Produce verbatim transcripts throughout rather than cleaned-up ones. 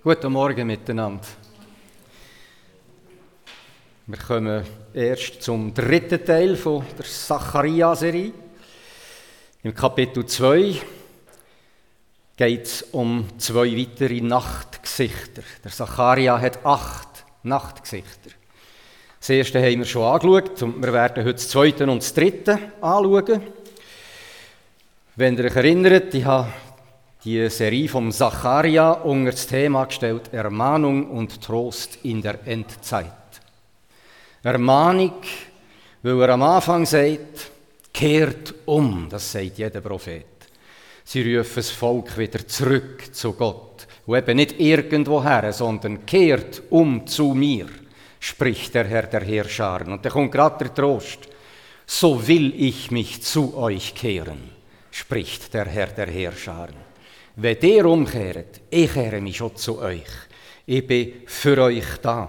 Guten Morgen miteinander. Wir kommen erst zum dritten Teil von der Zacharia-Serie. Im Kapitel zwei geht es um zwei weitere Nachtgesichter. Der Zacharia hat acht Nachtgesichter. Das erste haben wir schon angeschaut und wir werden heute das zweite und das dritte anschauen. Wenn ihr euch erinnert, ich habe die Serie vom Zacharia unter das Thema gestellt, Ermahnung und Trost in der Endzeit. Ermahnung, weil er am Anfang sagt, kehrt um, das sagt jeder Prophet. Sie rufen das Volk wieder zurück zu Gott. Und eben nicht irgendwoher, sondern kehrt um zu mir, spricht der Herr der Heerscharen. Und da kommt gerade der Trost. So will ich mich zu euch kehren, spricht der Herr der Heerscharen. Wenn ihr umkehrt, ich kehre mich schon zu euch. Ich bin für euch da.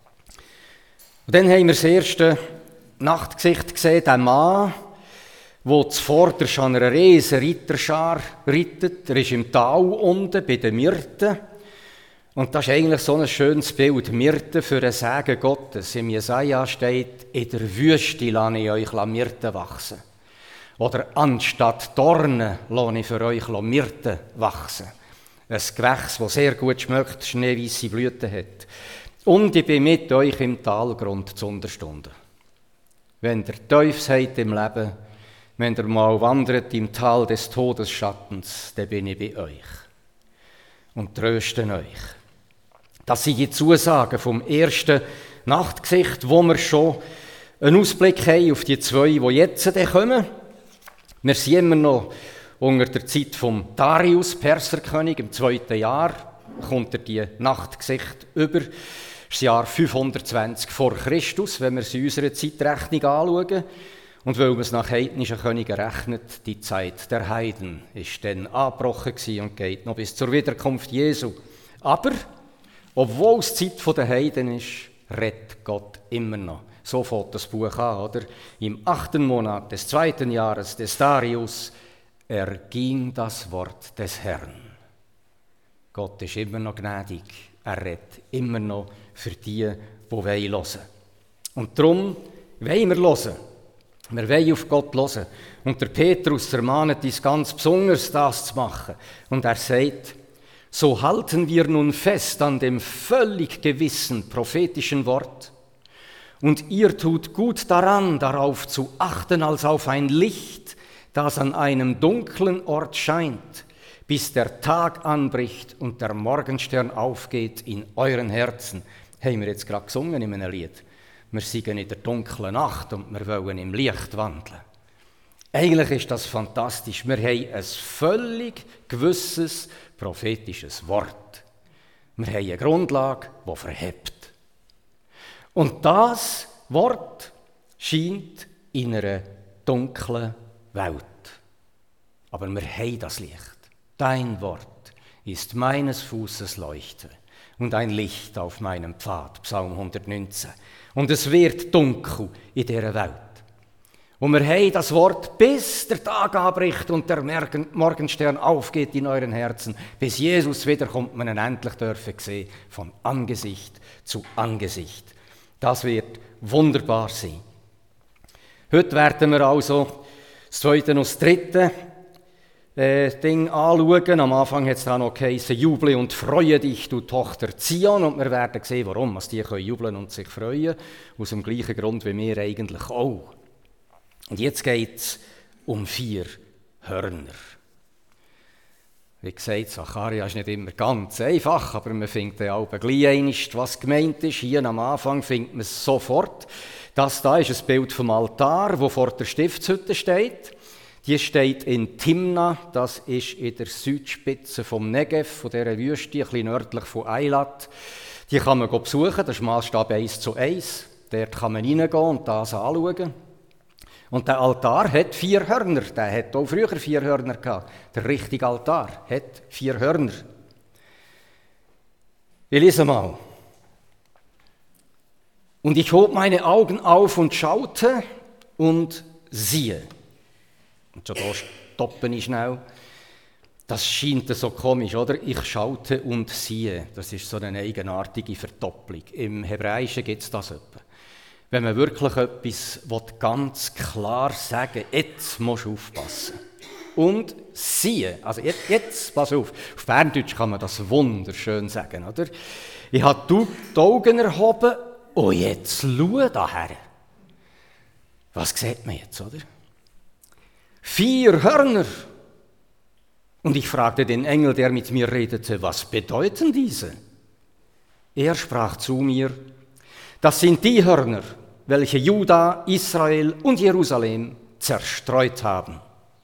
Und dann haben wir das erste Nachtgesicht gesehen, der Mann, der zuvorderst an einer riesen Reiterschar reitet. Er ist im Tal unten bei den Myrten. Und das ist eigentlich so ein schönes Bild. Myrten für den Segen Gottes. Im Jesaja steht, in der Wüste lasse ich euch Myrten wachsen. Oder anstatt Dornen lasse ich für euch Myrten wachsen. Ein Gewächs, das sehr gut schmeckt, schneeweisse Blüten hat. Und ich bin mit euch im Talgrund zu Unterstunden. Wenn ihr tief seid im Leben, wenn ihr mal wandert im Tal des Todesschattens, dann bin ich bei euch und tröste euch. Das sind die Zusagen vom ersten Nachtgesicht, wo wir schon einen Ausblick haben auf die zwei, die jetzt kommen. Wir sind immer noch unter der Zeit vom Darius, Perserkönig, im zweiten Jahr, kommt er die Nachtgesicht über. Das ist das Jahr fünfhundertzwanzig vor Christus, wenn wir es in unserer Zeitrechnung anschauen. Und weil man es nach heidnischen Königen rechnet, die Zeit der Heiden ist dann angebrochen und geht noch bis zur Wiederkunft Jesu. Aber, obwohl es die Zeit der Heiden ist, rettet Gott immer noch. So fängt das Buch an, oder? Im achten Monat des zweiten Jahres des Darius erging das Wort des Herrn. Gott ist immer noch gnädig. Er rettet immer noch für die, die hören wollen. Und darum wollen wir hören. Wir wollen auf Gott hören. Und der Petrus ermahnt uns ganz besonders, das zu machen. Und er sagt, so halten wir nun fest an dem völlig gewissen prophetischen Wort. Und ihr tut gut daran, darauf zu achten, als auf ein Licht, das an einem dunklen Ort scheint, bis der Tag anbricht und der Morgenstern aufgeht in euren Herzen. Haben wir jetzt gerade gesungen in einem Lied. Wir singen in der dunklen Nacht und wir wollen im Licht wandeln. Eigentlich ist das fantastisch. Wir haben ein völlig gewisses prophetisches Wort. Wir haben eine Grundlage, die verhebt. Und das Wort scheint in einer dunklen Welt. Aber wir haben das Licht. Dein Wort ist meines Fußes Leuchte und ein Licht auf meinem Pfad, Psalm hundertneunzehn. Und es wird dunkel in dieser Welt. Und wir haben das Wort, bis der Tag anbricht und der Morgenstern aufgeht in euren Herzen, bis Jesus wiederkommt, man ihn endlich dürfen sehen, von Angesicht zu Angesicht. Das wird wunderbar sein. Heute werden wir also das zweite und das dritte äh, Ding anschauen. Am Anfang hat es da noch geheißen, juble und freue dich, du Tochter Zion. Und wir werden sehen, warum dass die können jubeln und sich freuen. Aus dem gleichen Grund wie wir eigentlich auch. Und jetzt geht es um vier Hörner. Wie gesagt, Zacharia ist nicht immer ganz einfach, aber man findet ja auch gleich einmal, was gemeint ist. Hier am Anfang findet man es sofort. Das hier ist ein Bild vom Altar, wo vor der Stiftshütte steht. Die steht in Timna, das ist in der Südspitze vom Negev, von dieser Wüste, ein bisschen nördlich von Eilat. Die kann man besuchen, das ist Maßstab eins zu eins. Dort kann man reingehen und das anschauen. Und der Altar hat vier Hörner. Der hat auch früher vier Hörner gehabt. Der richtige Altar hat vier Hörner. Ich lese mal. Und ich hob meine Augen auf und schaute und siehe. Und schon da stoppe ich schnell. Das scheint so komisch, oder? Ich schaute und siehe. Das ist so eine eigenartige Verdopplung. Im Hebräischen gibt es das etwa. Wenn man wirklich etwas ganz klar sagen will, jetzt musst du aufpassen. Und siehe, also jetzt, jetzt pass auf. Auf Berndeutsch kann man das wunderschön sagen, oder? Ich habe die Augen erhoben und jetzt schau daher. Was sieht man jetzt, oder? Vier Hörner. Und ich fragte den Engel, der mit mir redete, was bedeuten diese? Er sprach zu mir, das sind die Hörner, welche Juda, Israel und Jerusalem zerstreut haben.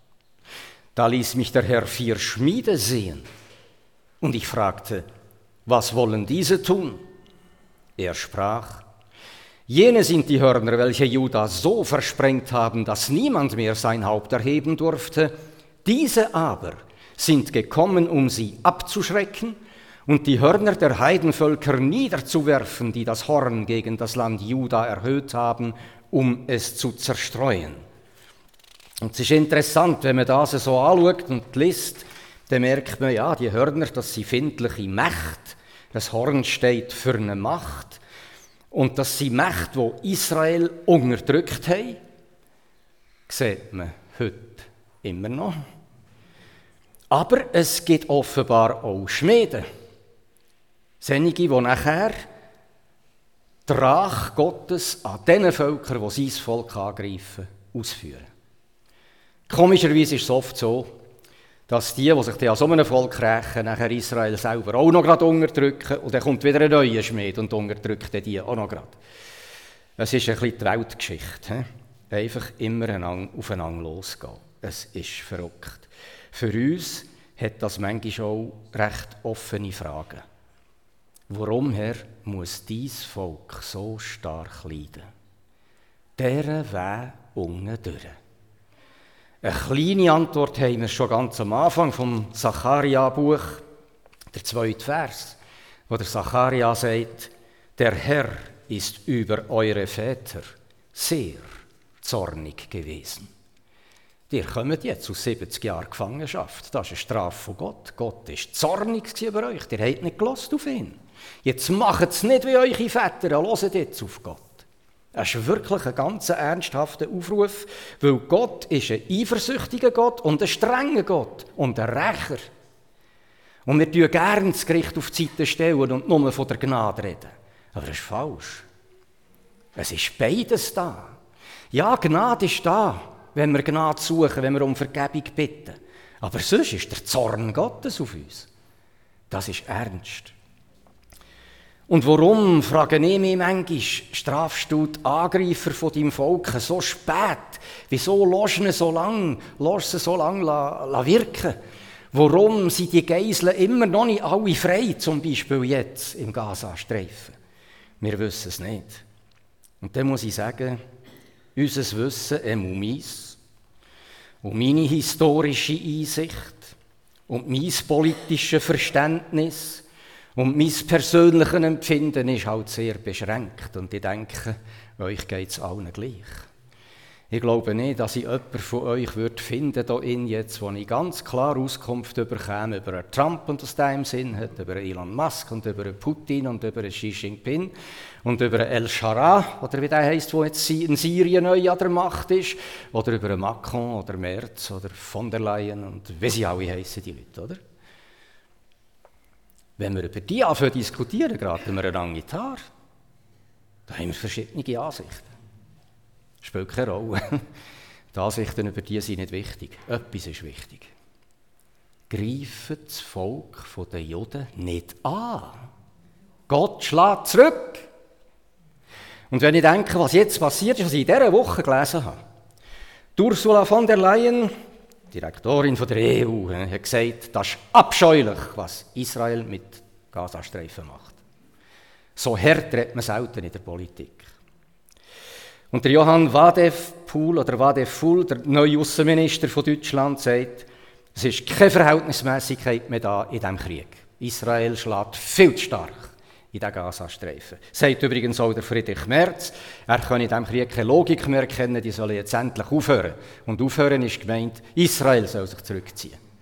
Da ließ mich der Herr vier Schmiede sehen. Und ich fragte, was wollen diese tun? Er sprach, jene sind die Hörner, welche Juda so versprengt haben, dass niemand mehr sein Haupt erheben durfte. Diese aber sind gekommen, um sie abzuschrecken und die Hörner der Heidenvölker niederzuwerfen, die das Horn gegen das Land Juda erhöht haben, um es zu zerstreuen. Und es ist interessant, wenn man das so anschaut und liest, dann merkt man, ja, die Hörner, das sind findliche Mächte. Das Horn steht für eine Macht. Und das sind Mächte, die Israel unterdrückt haben, sieht man heute immer noch. Aber es gibt offenbar auch Schmiede. Solche, die nachher die Rache Gottes an den Völkern, die sein Volk angreifen, ausführen. Komischerweise ist es oft so, dass die, die sich an so einem Volk rächen, nachher Israel selber auch noch gerade unterdrücken und dann kommt wieder ein neuer Schmied und unterdrückt die auch noch gerade. Es ist ein bisschen die Weltgeschichte. He? Einfach immer aufeinander losgehen. Es ist verrückt. Für uns hat das manchmal auch recht offene Fragen. Warum, Herr, muss dein Volk so stark leiden? Deren Weg unten durch. Eine kleine Antwort haben wir schon ganz am Anfang vom Zacharia-Buch, der zweite Vers, wo der Zacharia sagt, der Herr ist über eure Väter sehr zornig gewesen. Ihr kommt jetzt aus siebzig Jahren Gefangenschaft. Das ist eine Strafe von Gott. Gott war zornig über euch. Ihr habt nicht gehört auf ihn. Jetzt macht es nicht wie eure Väter. Hört jetzt auf Gott. Das ist wirklich ein ganz ernsthafter Aufruf, weil Gott ist ein eifersüchtiger Gott und ein strenger Gott und ein Rächer. Und wir tun gerne das Gericht auf die Seite stellen und nur von der Gnade reden. Aber das ist falsch. Es ist beides da. Ja, Gnade ist da, wenn wir Gnade suchen, wenn wir um Vergebung bitten. Aber sonst ist der Zorn Gottes auf uns. Das ist ernst. Und warum, frage ich mich manchmal, strafst du die Angreifer von deinem Volk so spät? Wieso lässt du sie so lange, lässt sie so lange la, la wirken? Warum sind die Geiseln immer noch nicht alle frei, zum Beispiel jetzt im Gazastreifen? Wir wissen es nicht. Und dann muss ich sagen, unser Wissen, ähm, meins, und meine historische Einsicht und mein politisches Verständnis und mein persönliches Empfinden ist halt sehr beschränkt. Und ich denke, euch geht es allen gleich. Ich glaube nicht, dass ich jemanden von euch würde finden würde, jetzt, wo ich ganz klar Auskunft bekomme über einen Trump und was der im Sinn hat, über Elon Musk und über einen Putin und über einen Xi Jinping und über einen El-Shara, oder wie der heisst, der jetzt in Syrien neu an der Macht ist, oder über einen Macron oder Merz oder von der Leyen und wie sie alle heissen, die Leute, oder? Wenn wir über die anfangen zu diskutieren, geraten wir einander in die Haare. Da haben wir verschiedene Ansichten. Spielt keine Rolle. Die Ansichten über die sind nicht wichtig. Etwas ist wichtig. Greifen das Volk der Juden nicht an. Gott schlägt zurück. Und wenn ich denke, was jetzt passiert ist, was ich in dieser Woche gelesen habe. Ursula von der Leyen, Direktorin der E U, hat gesagt, das ist abscheulich, was Israel mit Gazastreifen macht. So hart redet man selten in der Politik. Und der Johann Wadephul oder Wadephul, der neue Außenminister von Deutschland, sagt, es ist keine Verhältnismäßigkeit mehr da in diesem Krieg. Israel schlägt viel zu stark in den Gazastreifen. Sagt übrigens auch der Friedrich Merz, er kann in diesem Krieg keine Logik mehr erkennen, die sollen jetzt endlich aufhören. Und aufhören ist gemeint, Israel soll sich zurückziehen.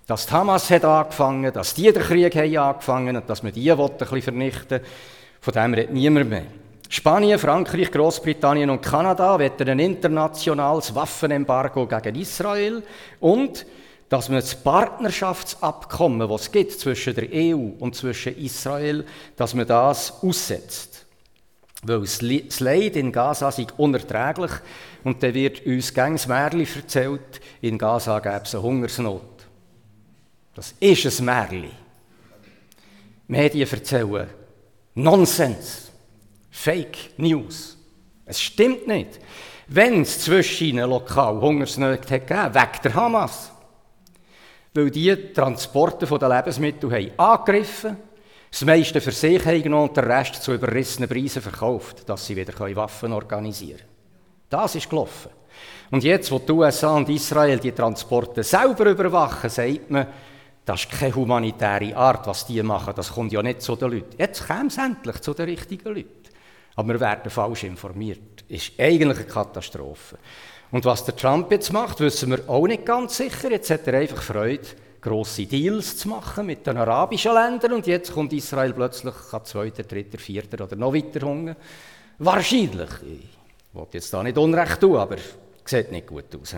Dass die Hamas hat angefangen, dass die den Krieg haben angefangen und dass man die ein bisschen vernichten will, von dem redet niemand mehr. Spanien, Frankreich, Großbritannien und Kanada wollen ein internationales Waffenembargo gegen Israel und dass man das Partnerschaftsabkommen, das es gibt zwischen der E U und zwischen Israel, dass man das aussetzt. Weil das Leid in Gaza sei unerträglich und dann wird uns gängs Märchen erzählt, in Gaza gäbe es eine Hungersnot. Das ist ein Märchen. Medien erzählen Nonsens, Fake News. Es stimmt nicht. Wenn es zwischen ihnen lokal Hungersnöte gegeben wegen der Hamas, weil die Transporte der Lebensmittel haben angegriffen, das meiste für sich haben genommen und den Rest zu überrissenen Preisen verkauft, dass sie wieder Waffen organisieren können. Das ist gelaufen. Und jetzt, wo die U S A und Israel die Transporte selber überwachen, sagt man, das ist keine humanitäre Art, was die machen. Das kommt ja nicht zu den Leuten. Jetzt kommt es endlich zu den richtigen Leuten. Aber wir werden falsch informiert. Das ist eigentlich eine Katastrophe. Und was der Trump jetzt macht, wissen wir auch nicht ganz sicher. Jetzt hat er einfach Freude, grosse Deals zu machen mit den arabischen Ländern. Und jetzt kommt Israel plötzlich an zweiter, dritter, vierter oder noch weiter hungern. Wahrscheinlich. Ich will jetzt da nicht Unrecht tun, aber es sieht nicht gut aus. He?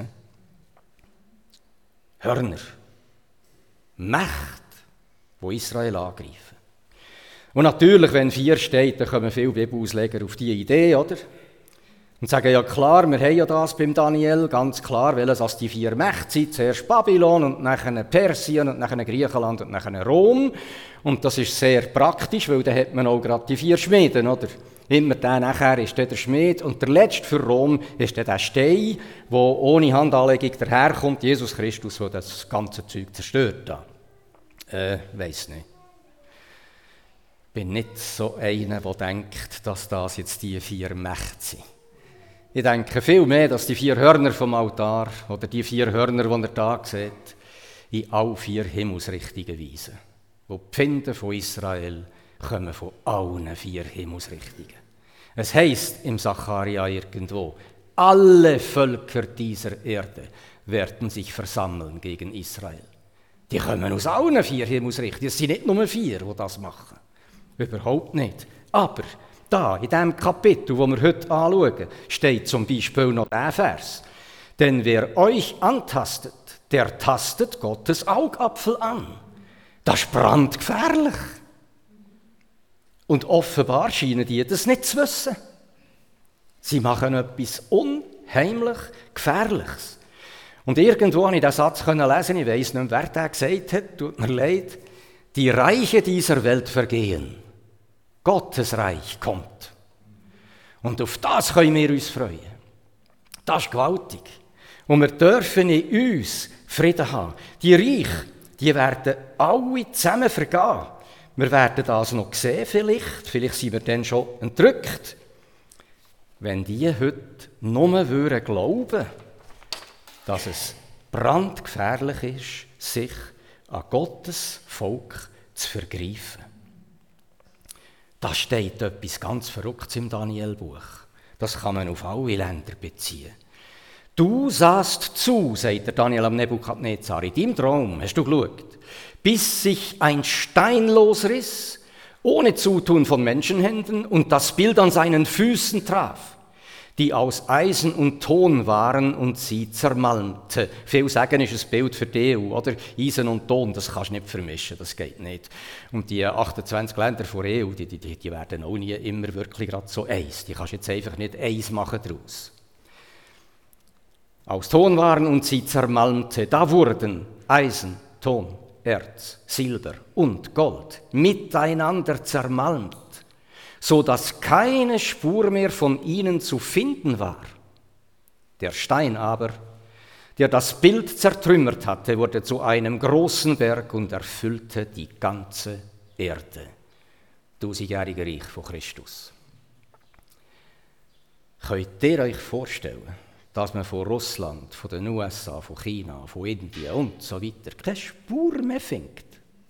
Hörner. Mächte, die Israel angreifen. Und natürlich, wenn vier steht, dann kommen viele Bibelausleger auf diese Idee, oder? Und sagen, ja klar, wir haben ja das beim Daniel, ganz klar, weil es die vier Mächte sind, zuerst Babylon und dann Persien und dann Griechenland und dann Rom. Und das ist sehr praktisch, weil dann hat man auch gerade die vier Schmieden, oder? Immer der nachher ist der Schmied und der letzte für Rom ist der Stein, der ohne Handanlegung daherkommt, Jesus Christus, der das ganze Zeug zerstört. Äh, weiss nicht. Ich bin nicht so einer, der denkt, dass das jetzt die vier Mächte sind. Ich denke viel mehr, dass die vier Hörner vom Altar oder die vier Hörner, die ihr da seht, in alle vier Himmelsrichtungen weisen. Wo die Pfinde von Israel kommen von allen vier Himmelsrichtungen. Es heisst im Sacharja irgendwo, alle Völker dieser Erde werden sich versammeln gegen Israel. Die kommen aus allen vier Himmelsrichtungen. Es sind nicht nur vier, die das machen. Überhaupt nicht. Aber da, in diesem Kapitel, das wir heute anschauen, steht zum Beispiel noch der Vers. Denn wer euch antastet, der tastet Gottes Augapfel an. Das ist brandgefährlich. Und offenbar scheinen die das nicht zu wissen. Sie machen etwas unheimlich Gefährliches. Und irgendwo habe ich diesen Satz lesen, ich weiss nicht, wer der gesagt hat, tut mir leid. Die Reiche dieser Welt vergehen. Gottes Reich kommt. Und auf das können wir uns freuen. Das ist gewaltig. Und wir dürfen in uns Frieden haben. Die Reichen, die werden alle zusammen vergehen. Wir werden das noch sehen vielleicht, vielleicht sind wir dann schon entrückt. Wenn die heute nur würden glauben, dass es brandgefährlich ist, sich an Gottes Volk zu vergreifen. Da steht etwas ganz Verrücktes im Daniel-Buch. Das kann man auf alle Länder beziehen. Du sahst zu, sagt der Daniel am Nebukadnezar, in deinem Traum hast du geschaut, bis sich ein Stein losriss, ohne Zutun von Menschenhänden, und das Bild an seinen Füßen traf, die aus Eisen und Ton waren und sie zermalmte. Viel sagen ist ein Bild für die E U, oder? Eisen und Ton, das kannst du nicht vermischen, das geht nicht. Und die achtundzwanzig Länder der E U, die, die, die werden auch nie immer wirklich gerade so eins. Die kannst du jetzt einfach nicht eins machen daraus. Aus Ton waren und sie zermalmte. Da wurden Eisen, Ton, Erz, Silber und Gold miteinander zermalmt, so dass keine Spur mehr von ihnen zu finden war. Der Stein aber, der das Bild zertrümmert hatte, wurde zu einem großen Berg und erfüllte die ganze Erde. Tausendjährige Reich von Christus. Könnt ihr euch vorstellen, dass man von Russland, von den U S A, von China, von Indien und so weiter keine Spur mehr findet?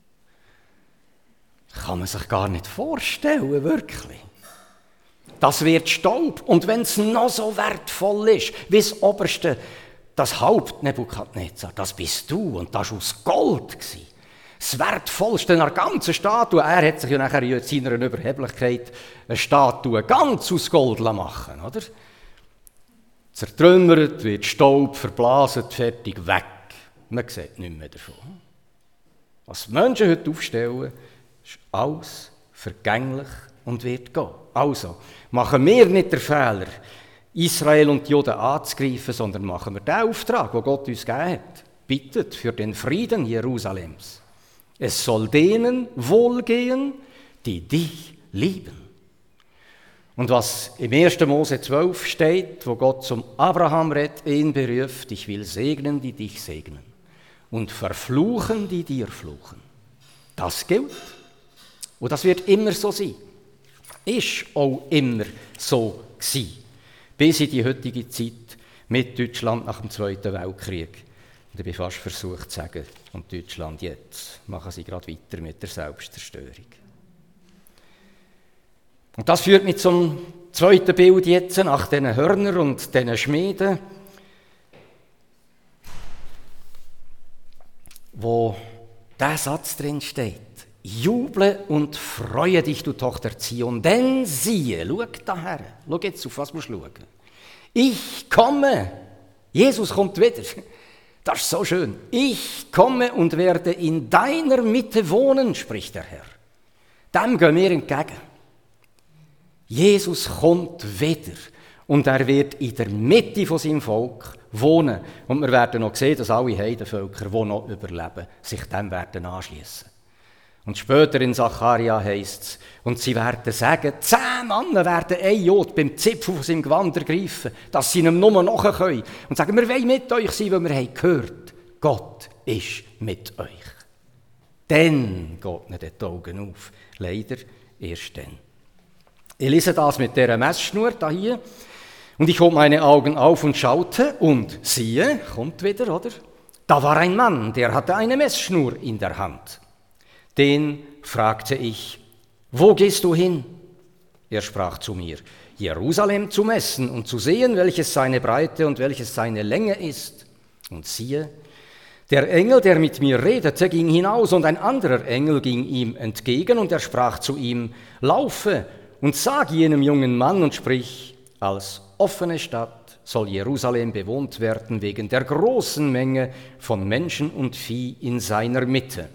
Kann man sich gar nicht vorstellen, wirklich. Das wird Staub. Und wenn es noch so wertvoll ist, wie das oberste das Haupt Nebukadnezar, das bist du und das war aus Gold gewesen. Das Wertvollste einer ganzen Statue. Er hat sich ja nachher in seiner Überheblichkeit eine Statue ganz aus Gold machen lassen, oder? Zertrümmert, wird Staub, verblasen, fertig, weg. Man sieht nichts mehr davon. Was die Menschen heute aufstellen, ist alles vergänglich und wird gehen. Also, machen wir nicht den Fehler, Israel und die Juden anzugreifen, sondern machen wir den Auftrag, den Gott uns gegeben hat. Bittet für den Frieden Jerusalems. Es soll denen wohlgehen, die dich lieben. Und was im ersten Mose zwölf steht, wo Gott zum Abraham redet, ihn beruft, ich will segnen, die dich segnen und verfluchen, die dir fluchen. Das gilt. Und das wird immer so sein. Ist auch immer so gewesen. Bis in die heutige Zeit mit Deutschland nach dem Zweiten Weltkrieg. Und ich bin fast versucht zu sagen, und Deutschland jetzt machen sie gerade weiter mit der Selbstzerstörung. Und das führt mich zum zweiten Bild jetzt, nach diesen Hörnern und diesen Schmieden, wo der Satz drin steht: Juble und freue dich, du Tochter Zion, denn siehe, schau daher, schau jetzt auf, was musst du schauen. Ich komme, Jesus kommt wieder. Das ist so schön. Ich komme und werde in deiner Mitte wohnen, spricht der Herr. Dem gehen wir entgegen. Jesus kommt wieder und er wird in der Mitte von seinem Volk wohnen. Und wir werden noch sehen, dass alle Heidenvölker, die noch überleben, sich dem werden anschließen. Und später in Sacharja heisst es, und sie werden sagen, zehn Männer werden ein Jod beim Zipfel von seinem Gewand ergreifen, dass sie ihm nur nachher können. Und sagen, wir wollen mit euch sein, weil wir haben gehört, Gott ist mit euch. Dann geht nicht die Augen auf. Leider erst dann. Ich lese das mit dieser Messschnur da hier. Und ich hob meine Augen auf und schaute, und siehe, kommt wieder, oder? Da war ein Mann, der hatte eine Messschnur in der Hand. Den fragte ich, wo gehst du hin? Er sprach zu mir, Jerusalem zu messen und zu sehen, welches seine Breite und welches seine Länge ist. Und siehe, der Engel, der mit mir redete, ging hinaus, und ein anderer Engel ging ihm entgegen, und er sprach zu ihm, laufe und sag jenem jungen Mann und sprich, als offene Stadt soll Jerusalem bewohnt werden wegen der großen Menge von Menschen und Vieh in seiner Mitte.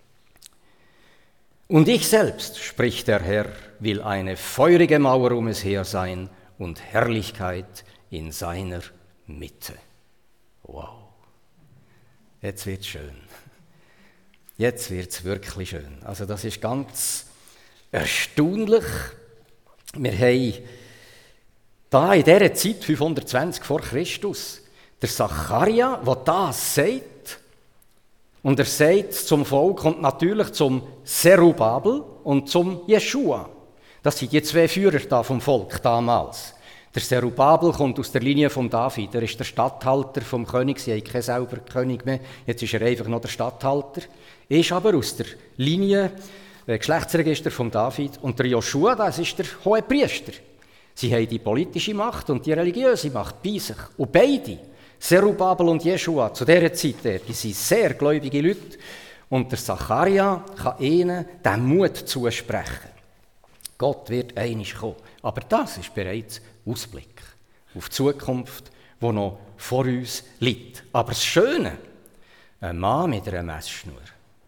Und ich selbst, spricht der Herr, will eine feurige Mauer um es her sein und Herrlichkeit in seiner Mitte. Wow. Jetzt wird's schön. Jetzt wird's wirklich schön. Also das ist ganz erstaunlich. Wir haben da in dieser Zeit, fünfhundertzwanzig vor Christus, der Sacharja, der das sagt, und er sagt zum Volk und natürlich zum Zerubabel und zum Jeschua. Das sind die zwei Führer da vom Volk damals. Der Zerubabel kommt aus der Linie von David. Er ist der Statthalter vom König. Sie haben keinen selber König mehr. Jetzt ist er einfach noch der Statthalter. Er ist aber aus der Linie, äh, Geschlechtsregister von David. Und der Joschua, das ist der Hohepriester. Sie haben die politische Macht und die religiöse Macht bei sich. Und beide, Zerubabel und Jeschua, zu dieser Zeit, die sind sehr gläubige Leute. Und der Sacharja kann ihnen den Mut zusprechen. Gott wird einig kommen. Aber das ist bereits Ausblick auf die Zukunft, die noch vor uns liegt. Aber das Schöne, ein Mann mit einer Messschnur.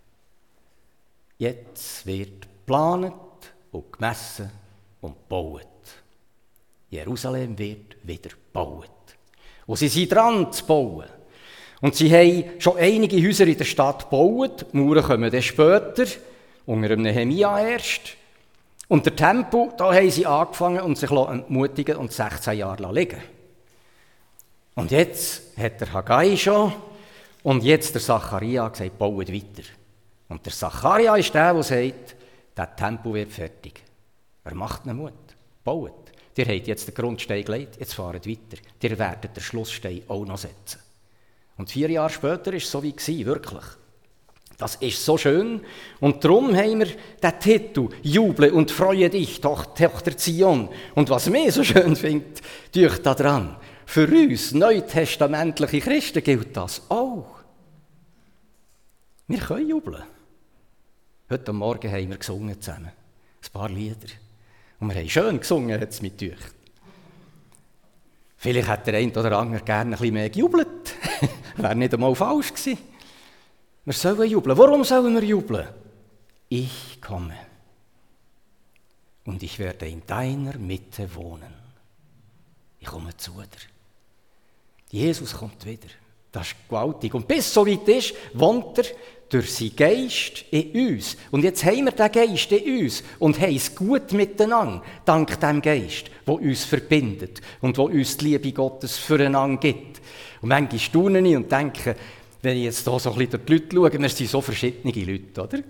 Jetzt wird geplant und gemessen und gebaut. Jerusalem wird wieder gebaut. Und sie sind dran zu bauen. Und sie haben schon einige Häuser in der Stadt gebaut. Die Mauern kommen dann später, unter dem Nehemia erst. Und der Tempel, da haben sie angefangen und sich entmutigen und sechzehn Jahre liegen. Und jetzt hat der Haggai schon und jetzt der Sacharja gesagt, baut weiter. Und der Sacharja ist der, der sagt, der Tempel wird fertig. Er macht einen Mut. Baut. Ihr habt jetzt den Grundstein gelegt, jetzt fahrt weiter. Ihr werdet den Schlussstein auch noch setzen. Und vier Jahre später war es so wie gewesen, wirklich. Das ist so schön. Und darum haben wir den Titel «Juble und freue dich, Tochter Zion». Und was mir so schön findet, durch daran, Für uns neutestamentliche Christen gilt das auch. Wir können jubeln. Heute Morgen haben wir gesungen zusammen. Ein paar Lieder. Und wir haben schön gesungen, hat es mit euch. Vielleicht hat der eine oder andere gerne ein bisschen mehr gejubelt. Wäre nicht einmal falsch gewesen. Wir sollen jubeln. Warum sollen wir jubeln? Ich komme. Und ich werde in deiner Mitte wohnen. Ich komme zu dir. Jesus kommt wieder. Das ist gewaltig. Und bis es so weit ist, wohnt er durch seinen Geist in uns. Und jetzt haben wir den Geist in uns und haben es gut miteinander, dank dem Geist, der uns verbindet und der uns die Liebe Gottes füreinander gibt. Und manchmal staune ich und denke, wenn ich jetzt hier so ein bisschen durch die Leute schaue, wir sind so verschiedene Leute, oder?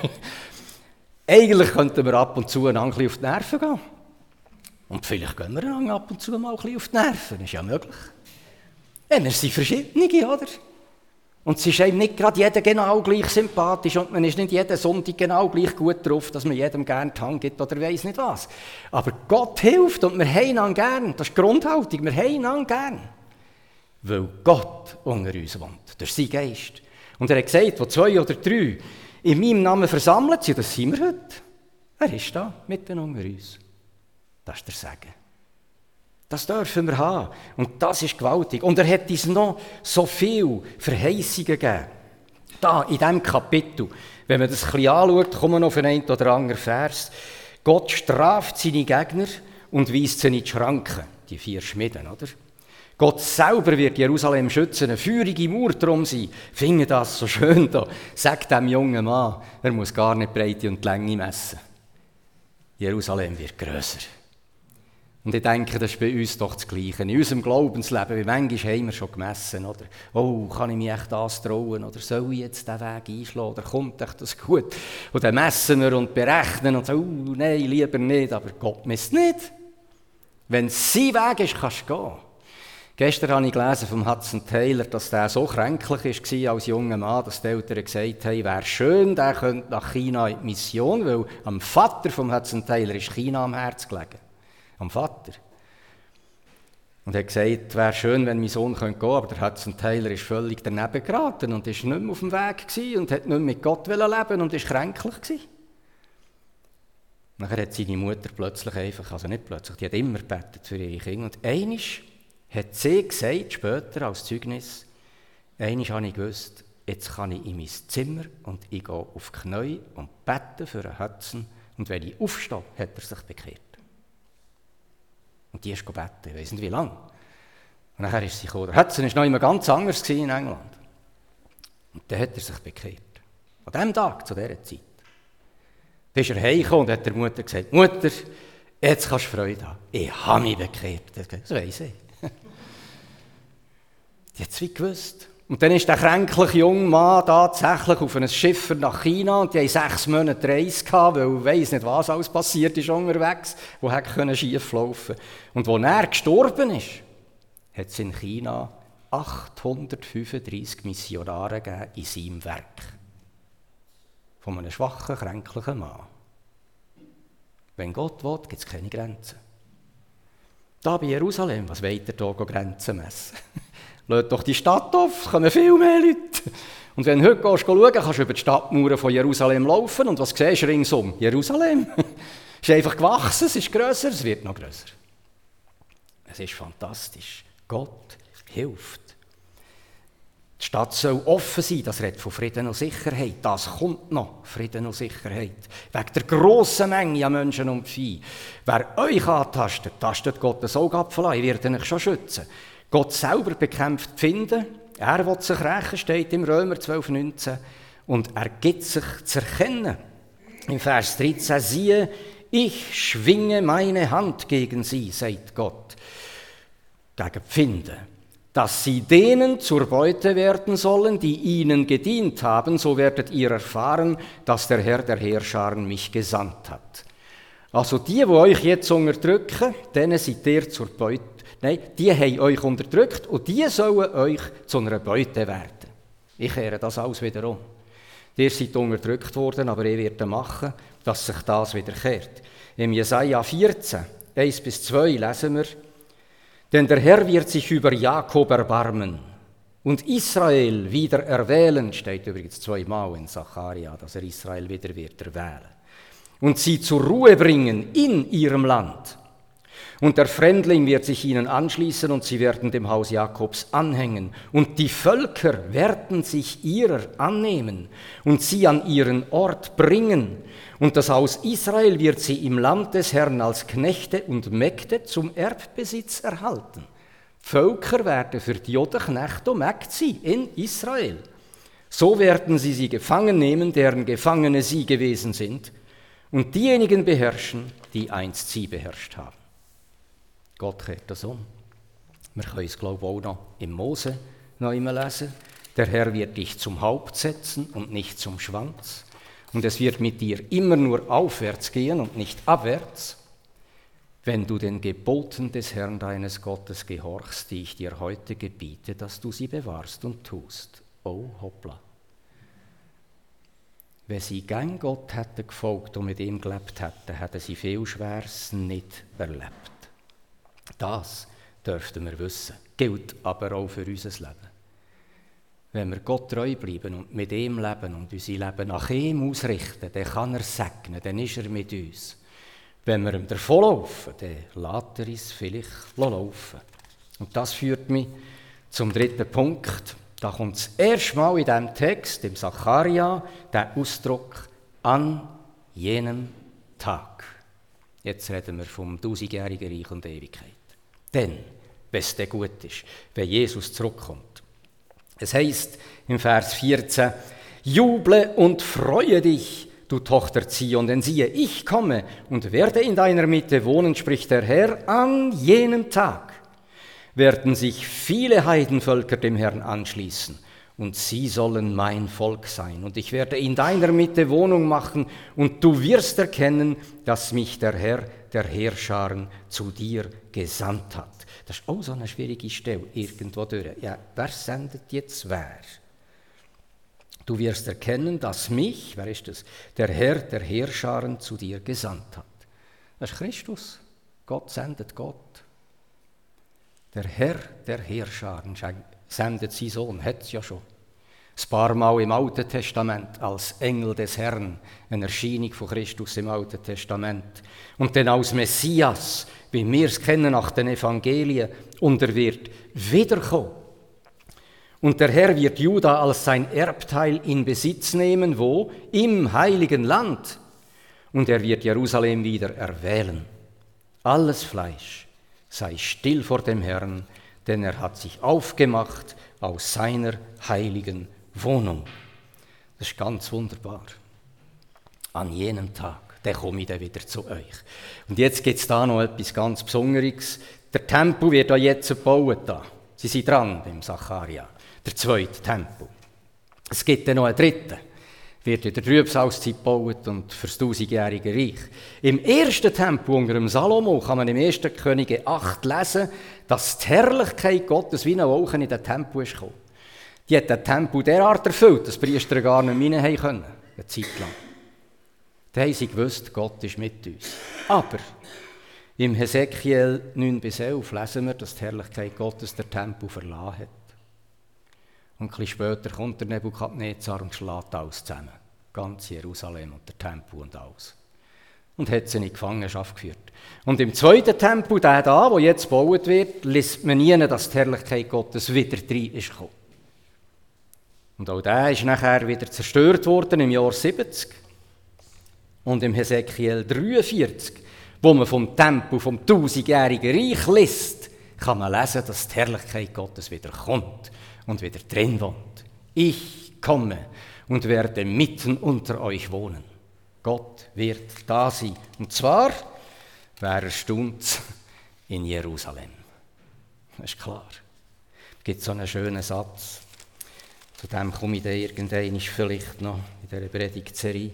Eigentlich könnten wir ab und zu ein bisschen auf die Nerven gehen. Und vielleicht gehen wir einander ab und zu mal ein bisschen auf die Nerven, das ist ja möglich. Ja, wir sind verschiedene, oder? Und es ist einem nicht gerade jeder genau gleich sympathisch und man ist nicht jeden Sonntag genau gleich gut drauf, dass man jedem gerne die Hand gibt oder weiss nicht was. Aber Gott hilft und wir haben ihn gern. Das ist die Grundhaltung, wir haben ihn gern. Weil Gott unter uns wohnt, durch seinen Geist. Und er hat gesagt, wo zwei oder drei in meinem Namen versammelt sind, das sind wir heute. Er ist da, mitten unter uns. Das ist der Segen. Das dürfen wir haben. Und das ist gewaltig. Und er hat uns noch so viele Verheißungen gegeben. Da, in diesem Kapitel, wenn man das ein bisschen anschaut, kommen wir noch auf einen oder anderen Vers. Gott straft seine Gegner und weist sie in die Schranken. Die vier Schmieden, oder? Gott selber wird Jerusalem schützen, eine feurige Mauer drum sein. Finde das so schön da. Sagt dem jungen Mann, er muss gar nicht die Breite und die Länge messen. Jerusalem wird grösser. Und ich denke, das ist bei uns doch das Gleiche. In unserem Glaubensleben, wie manchmal haben wir schon gemessen, oder? Oh, kann ich mich echt das trauen? Oder soll ich jetzt diesen Weg einschlagen? Oder kommt echt das gut? Und dann messen wir und berechnen und sagen, oh, nein, lieber nicht. Aber Gott misst nicht. Wenn es sein Weg ist, kannst du gehen. Gestern habe ich gelesen vom Hudson Taylor, dass der so kränklich war als junger Mann, dass die Eltern gesagt haben, wäre schön, der könnte nach China in die Mission, weil am Vater vom Hudson Taylor ist China am Herz gelegen. Am Vater. Und er hat gesagt, es wäre schön, wenn mein Sohn gehen könnte, aber der Hudson Taylor ist völlig daneben geraten und war nicht mehr auf dem Weg gewesen und hat nicht mehr mit Gott leben und war kränklich gewesen. Nachher hat seine Mutter plötzlich einfach, also nicht plötzlich, die hat immer gebetet für ihre Kinder. Und einmal hat sie gesagt, später als Zeugnis, einmal habe ich gewusst, jetzt kann ich in mein Zimmer und ich gehe auf die Knie und bete für einen Hudson. Und wenn ich aufstehe, hat er sich bekehrt. Und die ist gebeten, ich weiss nicht wie lange. Und nachher ist sie gekommen. Der Hudson war noch immer ganz anders in England. Und dann hat er sich bekehrt. An diesem Tag, zu dieser Zeit. Dann ist er heimgekommen und hat der Mutter gesagt, Mutter, jetzt kannst du Freude haben. Ich habe mich bekehrt. Das weiss ich. Die hat es wie gewusst. Und dann ist der kränkliche junge Mann tatsächlich auf einem Schiff nach China und die hatten sechs Monate Reise gehabt, weil ich weiss nicht, was alles passiert ist unterwegs, wo hätte schief laufen können. Und als er gestorben ist, hat es in China achthundertfünfunddreissig Missionare gegeben in seinem Werk. Von einem schwachen, kränklichen Mann. Wenn Gott will, gibt es keine Grenzen. Da bei Jerusalem, was wollt ihr hier Grenzen messen? Lass doch die Stadt auf, es kommen viel mehr Leute. Und wenn du heute gehst, schauen, kannst du über die Stadtmauern von Jerusalem laufen und was siehst du ringsum? Jerusalem. Es ist einfach gewachsen, es ist grösser, es wird noch grösser. Es ist fantastisch. Gott hilft. Die Stadt soll offen sein, das redet von Frieden und Sicherheit. Das kommt noch, Frieden und Sicherheit. Wegen der grossen Menge an Menschen und Vieh. Wer euch antastet, tastet Gottes Augapfel an, ich werde euch schon schützen. Gott selber bekämpft die Finde, er will sich rächen, steht im Römer zwölf neunzehn, und er gibt sich zu erkennen. Im Vers dreizehn, siehe, ich schwinge meine Hand gegen sie, sagt Gott, gegen die Finde, dass sie denen zur Beute werden sollen, die ihnen gedient haben, so werdet ihr erfahren, dass der Herr der Heerscharen mich gesandt hat. Also die, die euch jetzt unterdrücken, denen seid ihr zur Beute. Nein, die haben euch unterdrückt und die sollen euch zu einer Beute werden. Ich kehre das alles wieder um. Ihr seid unterdrückt worden, aber ich werde machen, dass sich das wieder kehrt. Im Jesaja vierzehn, eins bis zwei lesen wir, Denn der Herr wird sich über Jakob erbarmen und Israel wieder erwählen, steht übrigens zweimal in Sacharja, dass er Israel wieder wird erwählen, und sie zur Ruhe bringen in ihrem Land. Und der Fremdling wird sich ihnen anschließen und sie werden dem Haus Jakobs anhängen. Und die Völker werden sich ihrer annehmen und sie an ihren Ort bringen. Und das Haus Israel wird sie im Land des Herrn als Knechte und Mägde zum Erbbesitz erhalten. Völker werden für die Juden Knechte und Mägde sein in Israel. So werden sie sie gefangen nehmen, deren Gefangene sie gewesen sind, und diejenigen beherrschen, die einst sie beherrscht haben. Gott kehrt das um. Wir können es, glaube ich, auch noch im Mose noch einmal lesen. Der Herr wird dich zum Haupt setzen und nicht zum Schwanz. Und es wird mit dir immer nur aufwärts gehen und nicht abwärts, wenn du den Geboten des Herrn deines Gottes gehorchst, die ich dir heute gebiete, dass du sie bewahrst und tust. Oh, hoppla. Wenn sie gern Gott hätten gefolgt und mit ihm gelebt hätten, hätten sie viel Schweres nicht erlebt. Das dürften wir wissen, gilt aber auch für unser Leben. Wenn wir Gott treu bleiben und mit ihm leben und unser Leben nach ihm ausrichten, dann kann er segnen, dann ist er mit uns. Wenn wir ihm davonlaufen, dann lässt er uns vielleicht laufen. Und das führt mich zum dritten Punkt. Da kommt das erste Mal in diesem Text, im Sacharja, der Ausdruck «an jenem Tag». Jetzt reden wir vom tausendjährigen Reich und Ewigkeit. Denn, wenn es dann gut ist, wenn Jesus zurückkommt. Es heisst im Vers vierzehn, «Juble und freue dich, du Tochter Zion, denn siehe, ich komme und werde in deiner Mitte wohnen, spricht der Herr, an jenem Tag werden sich viele Heidenvölker dem Herrn anschließen, und sie sollen mein Volk sein. Und ich werde in deiner Mitte Wohnung machen, und du wirst erkennen, dass mich der Herr der Heerscharen zu dir gesandt hat.» Das ist auch so eine schwierige Stelle, irgendwo durch. Ja, wer sendet jetzt wer? Du wirst erkennen, dass mich, wer ist das? Der Herr der Heerscharen zu dir gesandt hat. Das ist Christus. Gott sendet Gott. Der Herr der Heerscharen sendet seinen Sohn, hat es ja schon. Ein paar Mal im Alten Testament als Engel des Herrn, eine Erscheinung von Christus im Alten Testament. Und dann als Messias, wie wir es kennen nach den Evangelien, und er wird wiederkommen. Und der Herr wird Juda als sein Erbteil in Besitz nehmen, wo? Im heiligen Land. Und er wird Jerusalem wieder erwählen. Alles Fleisch sei still vor dem Herrn, denn er hat sich aufgemacht aus seiner heiligen Wohnung. Das ist ganz wunderbar. An jenem Tag, dann komme ich dann wieder zu euch. Und jetzt gibt es da noch etwas ganz Besonderes. Der Tempel wird da jetzt gebaut. Da. Sie sind dran im Sacharja. Der zweite Tempel. Es gibt dann noch einen dritten. Wird in der Trübsalzeit gebaut und für das tausendjährige Reich. Im ersten Tempel unter dem Salomo kann man im ersten Könige acht lesen, dass die Herrlichkeit Gottes wie ein Wolken in den Tempel ist gekommen. Die hat den Tempel derart erfüllt, dass die Priester gar nicht mehr rein können, eine Zeit lang. Da haben sie gewusst, Gott ist mit uns. Aber im Hesekiel neun bis elf lesen wir, dass die Herrlichkeit Gottes den Tempel verlassen hat. Und ein bisschen später kommt der Nebukadnezar und schlägt alles zusammen. Ganz Jerusalem und der Tempel und alles. Und hat sie in die Gefangenschaft geführt. Und im zweiten Tempel, der da, der jetzt gebaut wird, liest man nie, dass die Herrlichkeit Gottes wieder rein ist gekommen. Und auch der ist nachher wieder zerstört worden im Jahr siebzig. Und im Hesekiel dreiundvierzig, wo man vom Tempel, vom tausendjährigen Reich liest, kann man lesen, dass die Herrlichkeit Gottes wieder kommt und wieder drin wohnt. Ich komme und werde mitten unter euch wohnen. Gott wird da sein. Und zwar, wer erstaunt, in Jerusalem. Das ist klar. Es gibt so einen schönen Satz. Zu dem komme ich dann irgendwann vielleicht noch in dieser Predigtserie.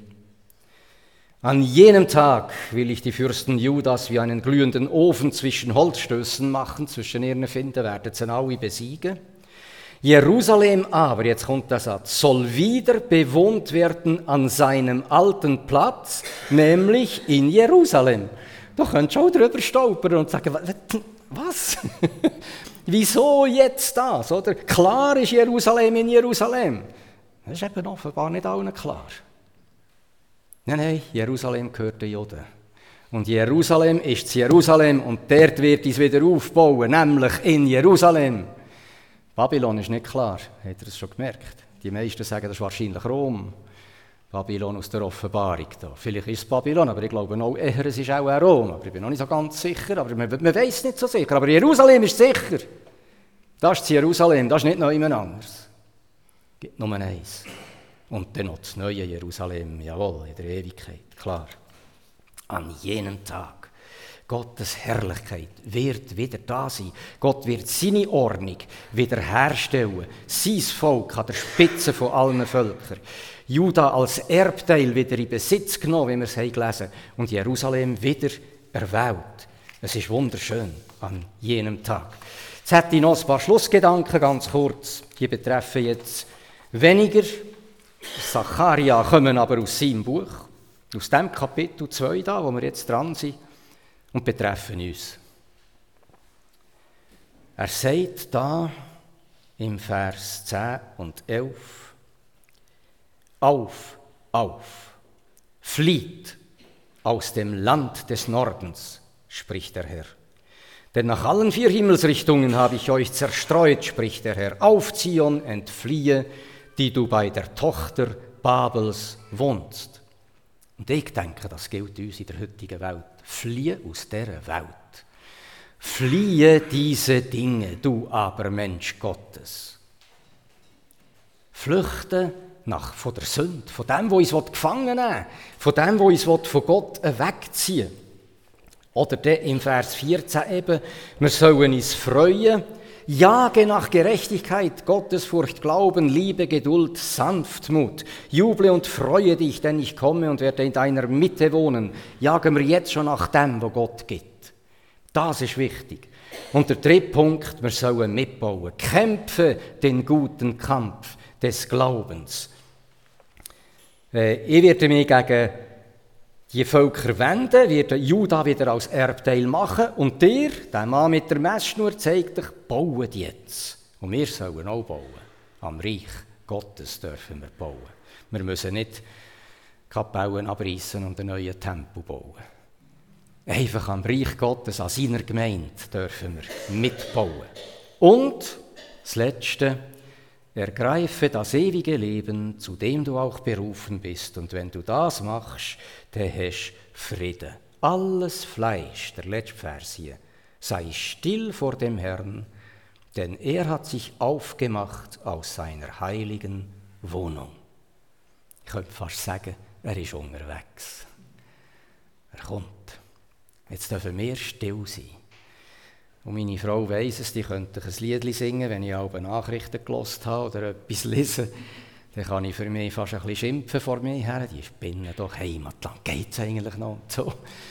An jenem Tag will ich die Fürsten Judas wie einen glühenden Ofen zwischen Holzstößen machen, zwischen ihnen finden, werden sie alle besiegen. Jerusalem aber, jetzt kommt der Satz, soll wieder bewohnt werden an seinem alten Platz, nämlich in Jerusalem. Da könntest du auch drüber stolpern und sagen, was? Wieso jetzt das? Oder? Klar ist Jerusalem in Jerusalem. Das ist eben offenbar nicht allen klar. Nein, nein, Jerusalem gehört den Juden. Und Jerusalem ist das Jerusalem und dort wird es wieder aufbauen, nämlich in Jerusalem. Babylon ist nicht klar, habt ihr es schon gemerkt? Die meisten sagen, das ist wahrscheinlich Rom. Babylon aus der Offenbarung. Da. Vielleicht ist es Babylon, aber ich glaube auch eher, es ist auch Rom. Aber ich bin noch nicht so ganz sicher, aber man, man weiß nicht so sicher. Aber Jerusalem ist sicher. Das ist Jerusalem, das ist nicht noch jemand anderes. Es gibt nur eins. Und dann noch das neue Jerusalem, jawohl, in der Ewigkeit, klar. An jenem Tag, Gottes Herrlichkeit wird wieder da sein. Gott wird seine Ordnung wiederherstellen. Sein Volk an der Spitze von allen Völkern. Juda als Erbteil wieder in Besitz genommen, wie wir es gelesen haben. Und Jerusalem wieder erwählt. Es ist wunderschön an jenem Tag. Jetzt hätte ich noch ein paar Schlussgedanken, ganz kurz. Die betreffen jetzt weniger Sacharja, kommen aber aus seinem Buch, aus dem Kapitel zwei, da, wo wir jetzt dran sind, und betreffen uns. Er sagt da im Vers zehn und elf, auf, auf, flieht aus dem Land des Nordens, spricht der Herr. Denn nach allen vier Himmelsrichtungen habe ich euch zerstreut, spricht der Herr. Auf Zion entfliehe, die du bei der Tochter Babels wohnst. Und ich denke, das gilt uns in der heutigen Welt. Fliehe aus dieser Welt. Fliehe diese Dinge, du aber Mensch Gottes. Flüchte nach, von der Sünde, von dem, wo uns gefangen nehmen will, von dem, wo uns von Gott wegziehen will. Oder der im Vers vierzehn eben, wir sollen uns freuen, jage nach Gerechtigkeit, Gottesfurcht, Glauben, Liebe, Geduld, Sanftmut. Juble und freue dich, denn ich komme und werde in deiner Mitte wohnen. Jagen wir jetzt schon nach dem, was Gott gibt. Das ist wichtig. Und der dritte Punkt, wir sollen mitbauen. Kämpfe den guten Kampf des Glaubens. Äh, ich werde mich gegen die Völker wenden, wird Juda wieder als Erbteil machen und dir, der Mann mit der Messschnur, zeigt dich, bauen jetzt. Und wir sollen auch bauen. Am Reich Gottes dürfen wir bauen. Wir müssen nicht Kapellen abreißen und einen neuen Tempel bauen. Einfach am Reich Gottes, an seiner Gemeinde dürfen wir mitbauen. Und das Letzte, ergreife das ewige Leben, zu dem du auch berufen bist. Und wenn du das machst, dann hast du Frieden. Alles Fleisch, der letzte Vers hier, sei still vor dem Herrn, denn er hat sich aufgemacht aus seiner heiligen Wohnung. Ich könnte fast sagen, er ist unterwegs. Er kommt. Jetzt dürfen wir still sein. Und meine Frau weiss es, die könnte ein Lied singen, wenn ich auch Nachrichten gehört habe oder etwas lese. Dann kann ich für mich fast ein bisschen schimpfen vor mir her. Die spinnen doch, Heimatland, geht es eigentlich noch? Und, so.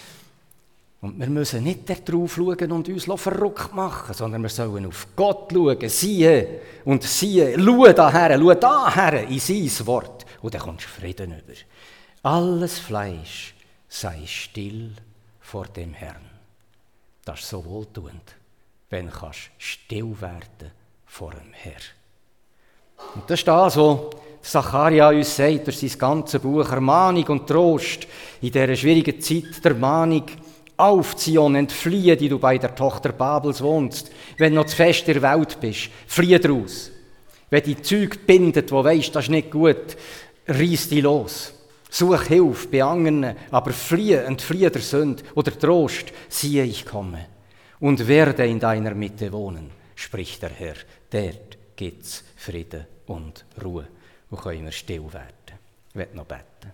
Und wir müssen nicht darauf schauen und uns verrückt machen, sondern wir sollen auf Gott schauen, siehe und siehe, schau daher, schau daher in sein Wort. Und dann kommst du Frieden über. Alles Fleisch sei still vor dem Herrn. Das ist so wohltuend, wenn du still werden vor dem Herrn. Und das ist das, was Sacharja uns sagt durch sein ganzes Buch, Ermahnung und Trost in dieser schwierigen Zeit, der Ermahnung, auf Zion, entfliehe, die du bei der Tochter Babels wohnst. Wenn du noch zu fest in der Welt bist, fliehe daraus. Wenn die Zeug bindet, wo weisst, das ist nicht gut, reiss dich los. Such Hilfe bei anderen, aber fliehe, entfliehe der Sünde oder Trost, siehe, ich komme und werde in deiner Mitte wohnen, spricht der Herr. Dort gibt es Frieden und Ruhe. Wo können wir still werden? Ich werde noch beten.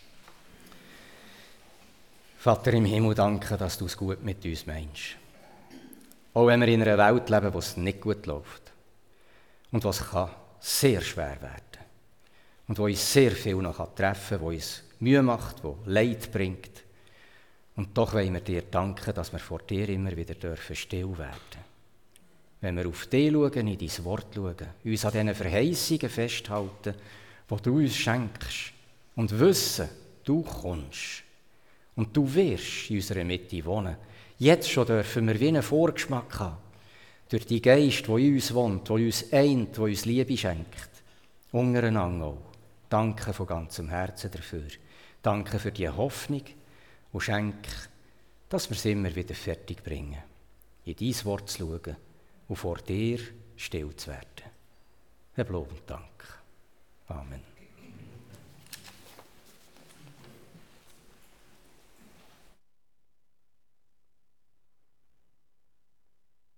Vater im Himmel, danke, dass du es gut mit uns meinst. Auch wenn wir in einer Welt leben, wo es nicht gut läuft und was kann sehr schwer werden. Und wo uns sehr viel noch treffen kann, wo uns Mühe macht, wo Leid bringt. Und doch wollen wir dir danken, dass wir vor dir immer wieder dürfen still werden. Wenn wir auf dich schauen, in dein Wort schauen, uns an diesen Verheißungen festhalten, die du uns schenkst und wissen, du kommst und du wirst in unserer Mitte wohnen. Jetzt schon dürfen wir wie einen Vorgeschmack haben, durch die Geist, der in uns wohnt, der uns eint, der uns Liebe schenkt. Untereinander auch. Danke von ganzem Herzen dafür. Danke für die Hoffnung und schenke, dass wir es immer wieder fertig bringen, in dein Wort zu schauen und vor dir still zu werden. Hab Lob und Dank. Amen.